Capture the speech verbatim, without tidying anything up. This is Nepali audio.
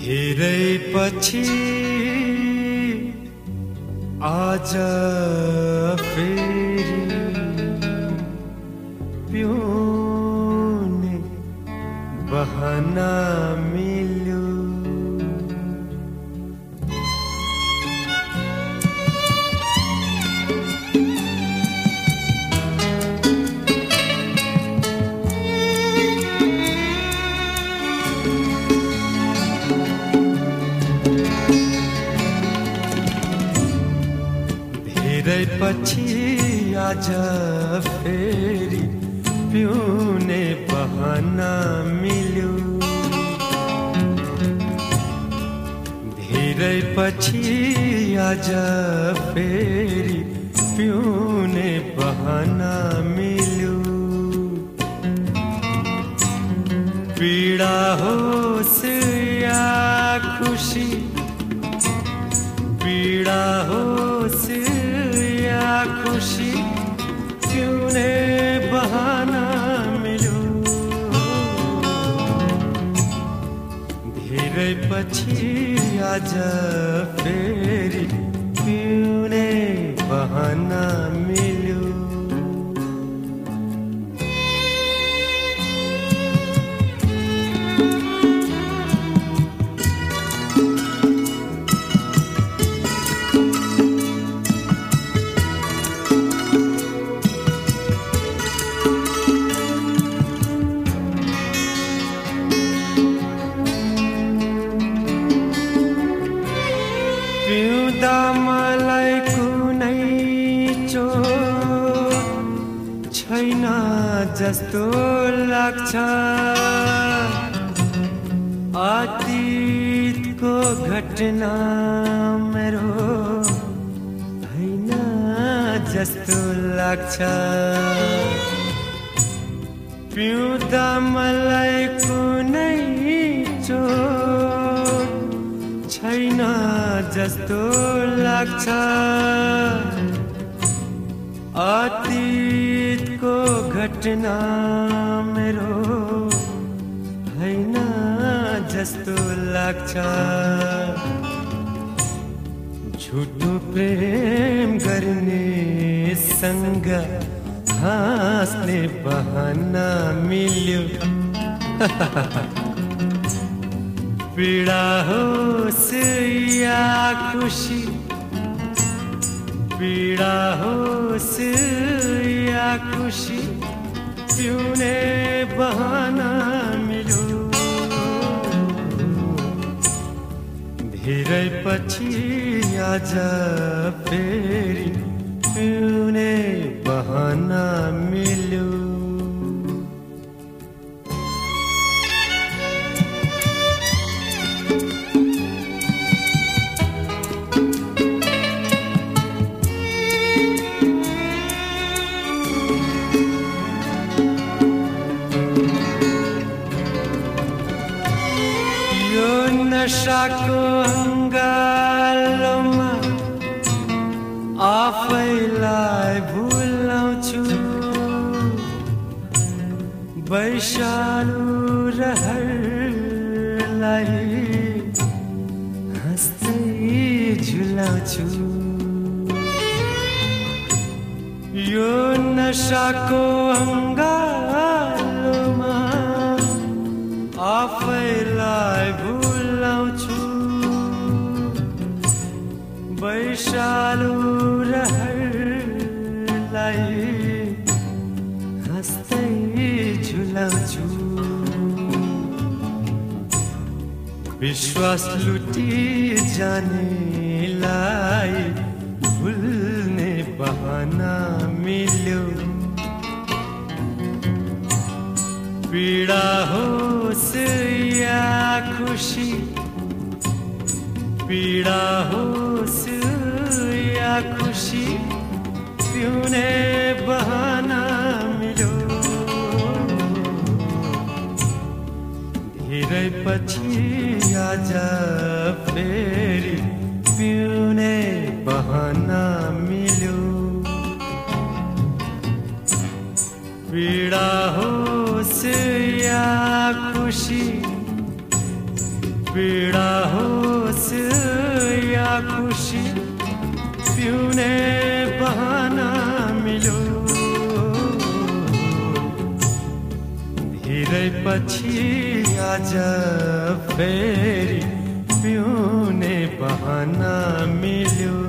धेरै पछि आज फेरि पिउने बहाना मिल्यो। धेरै पछि आज फेरि पिउने बहाना मिल्यो। धेरै पछि आज फेरि पिउने बहाना मिल्यो। पीडा होस् या खुसी, पीडा होस् या खुसी, पिउने बहाना मिल्यो। धेरै पछि आज फेरि पिउने बहाना मिल्यो। पिउँदा मलाई कुनै चोट छैन जस्तो लाग्छ। अतीतको घटना मेरो होइन जस्तो लाग्छ। पिउँदा मलाई कुनै चोट छैन जस्तो लाग्छ। अतीतको घटना मेरो होइन जस्तो लाग्छ। झुटो प्रेम गर्ने सँग हाँस्ने बहाना मिल्यो। पीडा होस् या खुसी, पीडा होस् या खुसी, पिउने बहाना मिल्यो। धेरै पछि आज फेरि पिउने बहाना मिल्यो। नशाको अङ्गालोमा आफैलाई भुलाउँछु। वैशालु रहरलाई हाँस्दै झुलाउँछु। यो नशाको अङ्गालोमा आफैलाई भुलाउँछु। वैशालु रहरलाई हाँस्दै झुलाउँछु। विश्वास लुटी जानेलाई भुल्ने बहाना मिल्यो। पीडा होस् या खुसी, पीडा होस् या खुसी, पिउने बहाना मिल्यो। धेरै पछि आज फेरि पिउने बहाना मिल्यो। पीडा होस् या खुसी, पीडा होस् या खुसी पिउने बहाना मिल्यो धेरै पछि आज फेरि पिउने बहाना मिल्यो